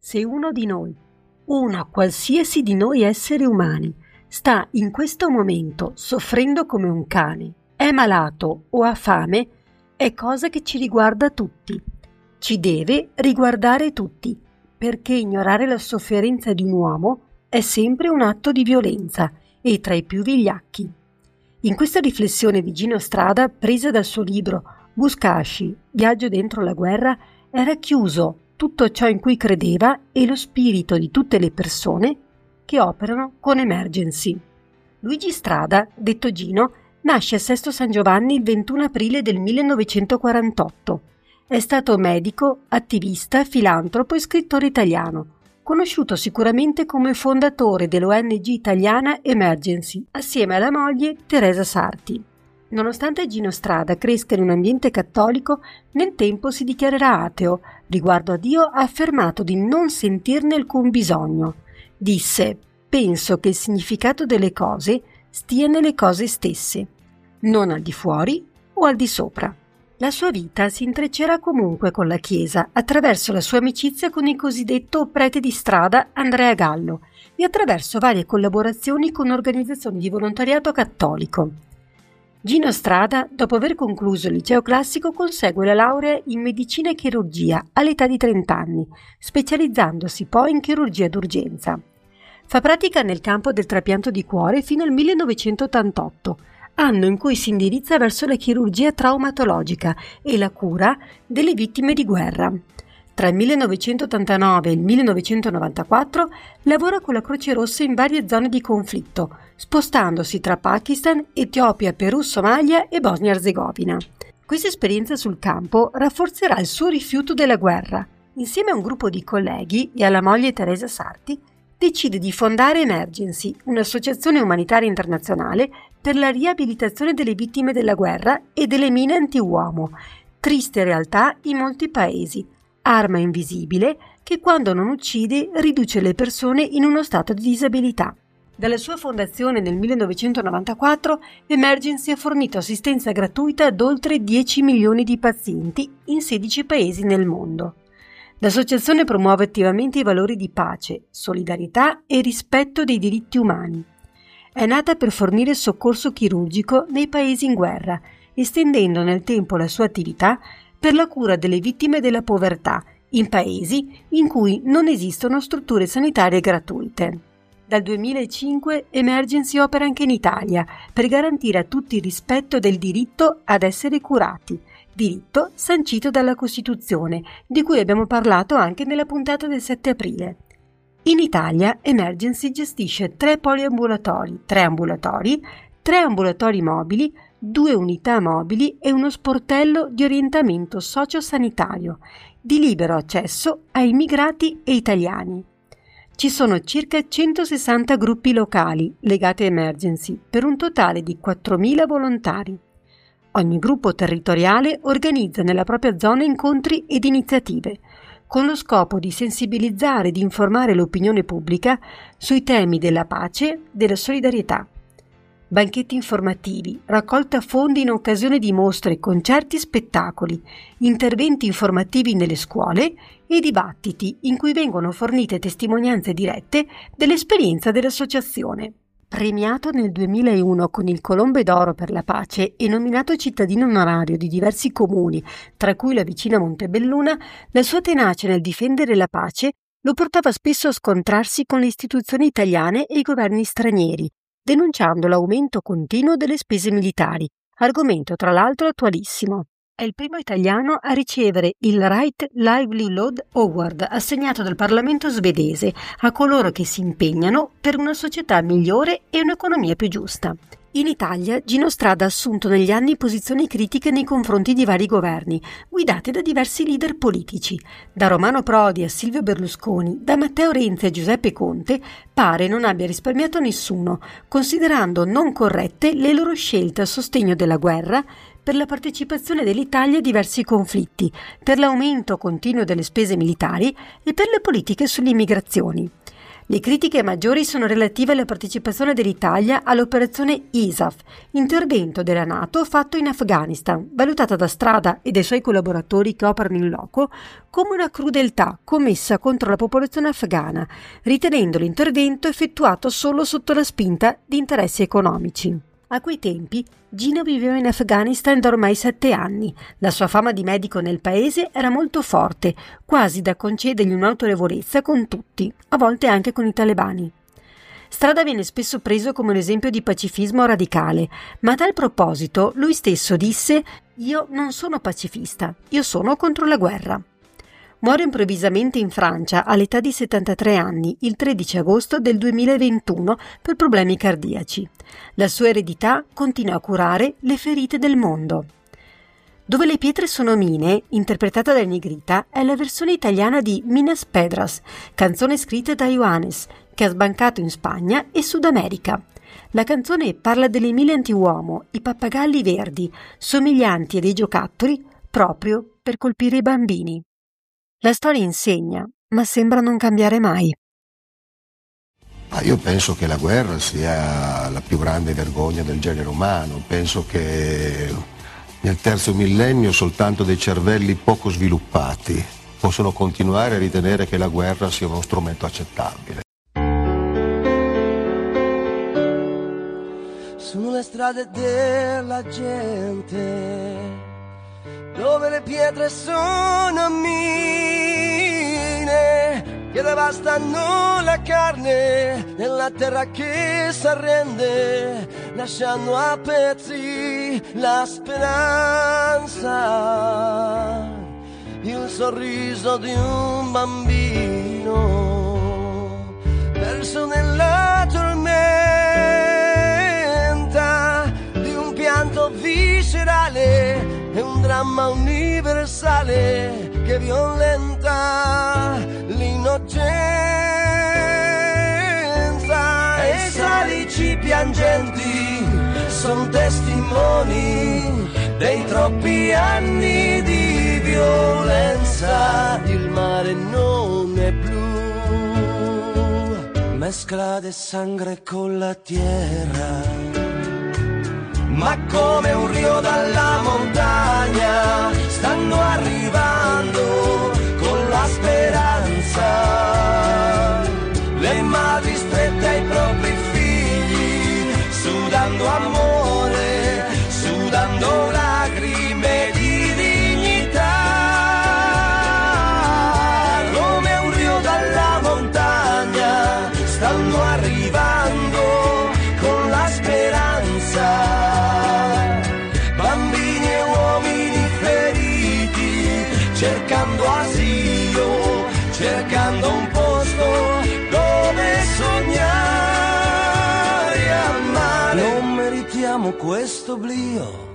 Se uno di noi, una qualsiasi di noi esseri umani, sta in questo momento soffrendo come un cane, è malato o ha fame, è cosa che ci riguarda tutti. Ci deve riguardare tutti, perché ignorare la sofferenza di un uomo è sempre un atto di violenza e tra i più vigliacchi. In questa riflessione di Gino Strada, presa dal suo libro Buzkashi, Viaggio dentro la guerra, era chiuso tutto ciò in cui credeva e lo spirito di tutte le persone che operano con Emergency. Luigi Strada, detto Gino, nasce a Sesto San Giovanni il 21 aprile del 1948. È stato medico, attivista, filantropo e scrittore italiano, conosciuto sicuramente come fondatore dell'ONG italiana Emergency, assieme alla moglie Teresa Sarti. Nonostante Gino Strada cresca in un ambiente cattolico, nel tempo si dichiarerà ateo. Riguardo a Dio ha affermato di non sentirne alcun bisogno. Disse: «Penso che il significato delle cose stia nelle cose stesse, non al di fuori o al di sopra». La sua vita si intreccerà comunque con la Chiesa attraverso la sua amicizia con il cosiddetto prete di strada Andrea Gallo e attraverso varie collaborazioni con organizzazioni di volontariato cattolico. Gino Strada, dopo aver concluso il liceo classico, consegue la laurea in medicina e chirurgia all'età di 30 anni, specializzandosi poi in chirurgia d'urgenza. Fa pratica nel campo del trapianto di cuore fino al 1988, anno in cui si indirizza verso la chirurgia traumatologica e la cura delle vittime di guerra. Tra il 1989 e il 1994 lavora con la Croce Rossa in varie zone di conflitto, spostandosi tra Pakistan, Etiopia, Perù, Somalia e Bosnia-Herzegovina. Questa esperienza sul campo rafforzerà il suo rifiuto della guerra. Insieme a un gruppo di colleghi e alla moglie Teresa Sarti, decide di fondare Emergency, un'associazione umanitaria internazionale per la riabilitazione delle vittime della guerra e delle mine antiuomo, triste realtà in molti paesi, arma invisibile che quando non uccide riduce le persone in uno stato di disabilità. Dalla sua fondazione nel 1994, Emergency ha fornito assistenza gratuita ad oltre 10 milioni di pazienti in 16 paesi nel mondo. L'associazione promuove attivamente i valori di pace, solidarietà e rispetto dei diritti umani. È nata per fornire soccorso chirurgico nei paesi in guerra, estendendo nel tempo la sua attività per la cura delle vittime della povertà in paesi in cui non esistono strutture sanitarie gratuite. Dal 2005 Emergency opera anche in Italia per garantire a tutti il rispetto del diritto ad essere curati, diritto sancito dalla Costituzione, di cui abbiamo parlato anche nella puntata del 7 aprile. In Italia Emergency gestisce 3 poliambulatori, 3 ambulatori mobili, 2 unità mobili e uno sportello di orientamento sociosanitario di libero accesso a immigrati e italiani. Ci sono circa 160 gruppi locali legati a Emergency per un totale di 4.000 volontari. Ogni gruppo territoriale organizza nella propria zona incontri ed iniziative, con lo scopo di sensibilizzare e di informare l'opinione pubblica sui temi della pace, della solidarietà. Banchetti informativi, raccolta fondi in occasione di mostre, concerti e spettacoli, interventi informativi nelle scuole e dibattiti in cui vengono fornite testimonianze dirette dell'esperienza dell'associazione. Premiato nel 2001 con il Colombe d'Oro per la pace e nominato cittadino onorario di diversi comuni, tra cui la vicina Montebelluna, la sua tenacia nel difendere la pace lo portava spesso a scontrarsi con le istituzioni italiane e i governi stranieri, denunciando l'aumento continuo delle spese militari, argomento tra l'altro attualissimo. È il primo italiano a ricevere il Right Livelihood Award assegnato dal Parlamento svedese a coloro che si impegnano per una società migliore e un'economia più giusta. In Italia, Gino Strada ha assunto negli anni posizioni critiche nei confronti di vari governi, guidati da diversi leader politici. Da Romano Prodi a Silvio Berlusconi, da Matteo Renzi a Giuseppe Conte, pare non abbia risparmiato nessuno, considerando non corrette le loro scelte a sostegno della guerra, per la partecipazione dell'Italia a diversi conflitti, per l'aumento continuo delle spese militari e per le politiche sulle immigrazioni. Le critiche maggiori sono relative alla partecipazione dell'Italia all'operazione ISAF, intervento della NATO fatto in Afghanistan, valutata da Strada e dai suoi collaboratori che operano in loco come una crudeltà commessa contro la popolazione afghana, ritenendo l'intervento effettuato solo sotto la spinta di interessi economici. A quei tempi Gino viveva in Afghanistan da ormai 7 anni. La sua fama di medico nel paese era molto forte, quasi da concedergli un'autorevolezza con tutti, a volte anche con i talebani. Strada viene spesso preso come un esempio di pacifismo radicale, ma a tal proposito lui stesso disse: «Io non sono pacifista, io sono contro la guerra». Muore improvvisamente in Francia all'età di 73 anni il 13 agosto del 2021 per problemi cardiaci. La sua eredità continua a curare le ferite del mondo. Dove le pietre sono mine, interpretata da Negrita, è la versione italiana di Minas Pedras, canzone scritta da Ioannes, che ha sbancato in Spagna e Sud America. La canzone parla delle mine antiuomo, i pappagalli verdi, somiglianti a dei giocattoli proprio per colpire i bambini. La storia insegna, ma sembra non cambiare mai. Io penso che la guerra sia la più grande vergogna del genere umano. Penso che nel terzo millennio soltanto dei cervelli poco sviluppati possono continuare a ritenere che la guerra sia uno strumento accettabile. Sulle strade della gente, dove le pietre sono mine che devastano la carne nella terra che s'arrende, lasciando a pezzi la speranza, il sorriso di un bambino perso nella tormenta di un pianto viscerale. È un dramma universale che violenta l'innocenza. E i salici piangenti son testimoni dei troppi anni di violenza. Il mare non è blu, mescla di sangue con la terra, ma come un rio dalla montagna stanno arrivando con la speranza le madri strette ai propri figli, sudando amore, sudando lacrime di dignità. Come un rio dalla montagna stanno arrivando con la speranza, cercando asilo, cercando un posto dove sognare e amare. Non meritiamo questo oblio,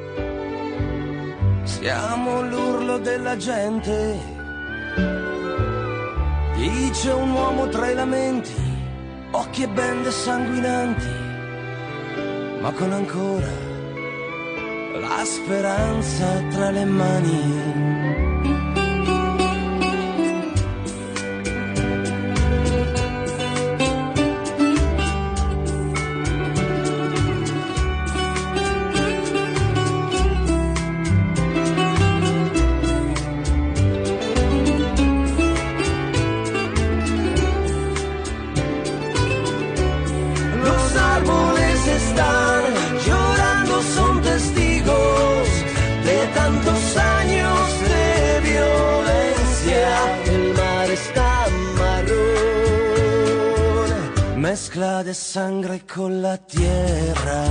siamo l'urlo della gente, dice un uomo tra i lamenti, occhi e bende sanguinanti, ma con ancora la speranza tra le mani. Mezcla de sangre con la tierra,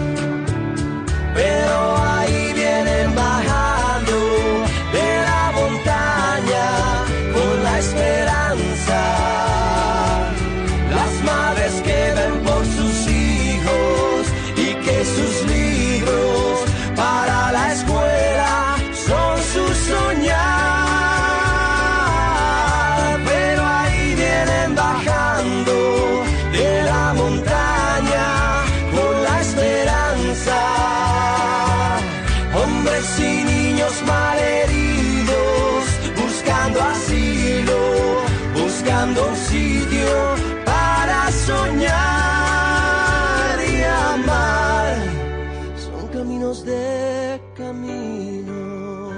pero ahí vienen bajando de la montaña con la esperanza, las madres que ven por sus hijos y que sus libros para la escuela son su soñar, pero ahí vienen bajando de la montaña con la esperanza, hombres sin buscando un sitio para soñar y amar. Son caminos de caminos,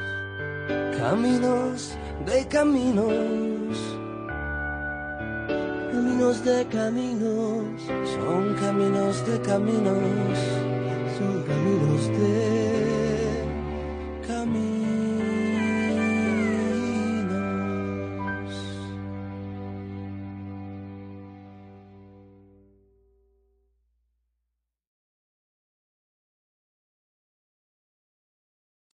caminos de caminos, caminos de caminos, son caminos de caminos, son caminos de caminos.